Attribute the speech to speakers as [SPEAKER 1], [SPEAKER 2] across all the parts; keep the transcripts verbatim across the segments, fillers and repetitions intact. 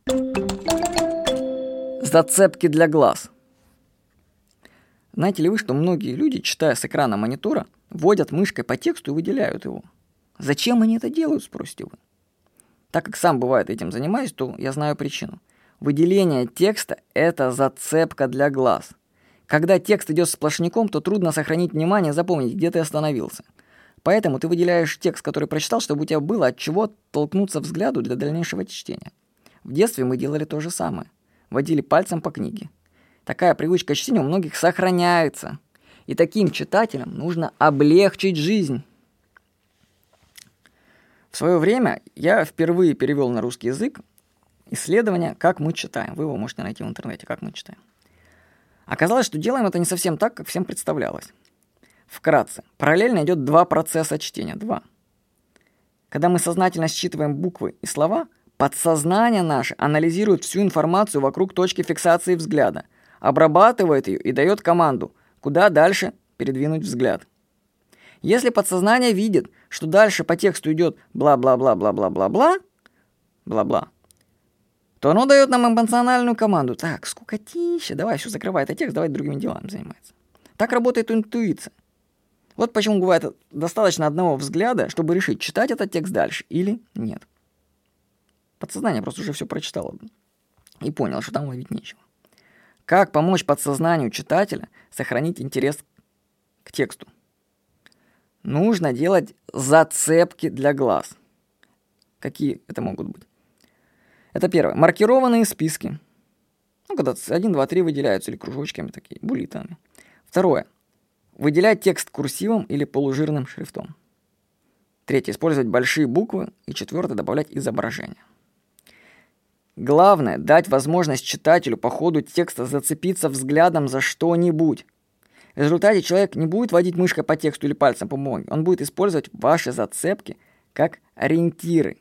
[SPEAKER 1] Зацепки для глаз. Знаете ли вы, что многие люди, читая с экрана монитора, водят мышкой по тексту и выделяют его? Зачем они это делают, спросите вы? Так как сам бывает этим занимаюсь, то я знаю причину. Выделение текста – это зацепка для глаз. Когда текст идет сплошняком, то трудно сохранить внимание, запомнить, где ты остановился. Поэтому ты выделяешь текст, который прочитал, чтобы у тебя было от чего толкнуться взгляду для дальнейшего чтения. В детстве мы делали то же самое. Водили пальцем по книге. Такая привычка чтения у многих сохраняется. И таким читателям нужно облегчить жизнь. В свое время я впервые перевел на русский язык исследование «Как мы читаем». Вы его можете найти в интернете «Как мы читаем». Оказалось, что делаем это не совсем так, как всем представлялось. Вкратце, параллельно идет два процесса чтения. Два. Когда мы сознательно считываем буквы и слова, подсознание наше анализирует всю информацию вокруг точки фиксации взгляда, обрабатывает ее и дает команду, куда дальше передвинуть взгляд. Если подсознание видит, что дальше по тексту идет бла-бла-бла-бла-бла-бла-бла, бла-бла, то оно дает нам эмоциональную команду. Так, скукотища, давай все, закрывай этот текст, давай другими делами заниматься. Так работает интуиция. Вот почему бывает достаточно одного взгляда, чтобы решить, читать этот текст дальше или нет. Подсознание просто уже все прочитало и понял, что там ловить нечего. Как помочь подсознанию читателя сохранить интерес к тексту? Нужно делать зацепки для глаз. Какие это могут быть? Это первое. Маркированные списки. Ну, когда один, два, три выделяются или кружочками такие, буллетами. Второе. Выделять текст курсивом или полужирным шрифтом. Третье. Использовать большие буквы. И четвертое. Добавлять изображение. Главное – дать возможность читателю по ходу текста зацепиться взглядом за что-нибудь. В результате человек не будет водить мышкой по тексту или пальцем по бумаге. Он будет использовать ваши зацепки как ориентиры.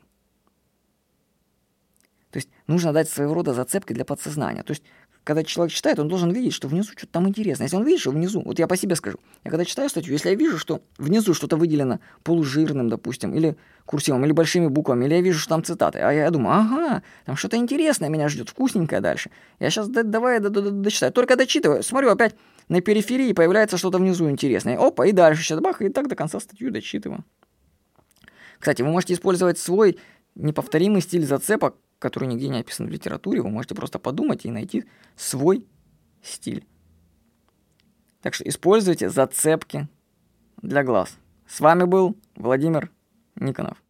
[SPEAKER 1] То есть нужно дать своего рода зацепки для подсознания. То есть когда человек читает, он должен видеть, что внизу что-то там интересное. Если он видит, что внизу, вот я по себе скажу, я когда читаю статью, если я вижу, что внизу что-то выделено полужирным, допустим, или курсивом, или большими буквами, или я вижу, что там цитаты, а я думаю, ага, там что-то интересное меня ждет, вкусненькое дальше. Я сейчас д- давай д- д- дочитаю. Только дочитываю, смотрю, опять на периферии появляется что-то внизу интересное. Опа, и дальше сейчас бах, и так до конца статью дочитываю. Кстати, вы можете использовать свой неповторимый стиль зацепок, который нигде не описан в литературе. Вы можете просто подумать и найти свой стиль. Так что используйте зацепки для глаз. С вами был Владимир Никонов.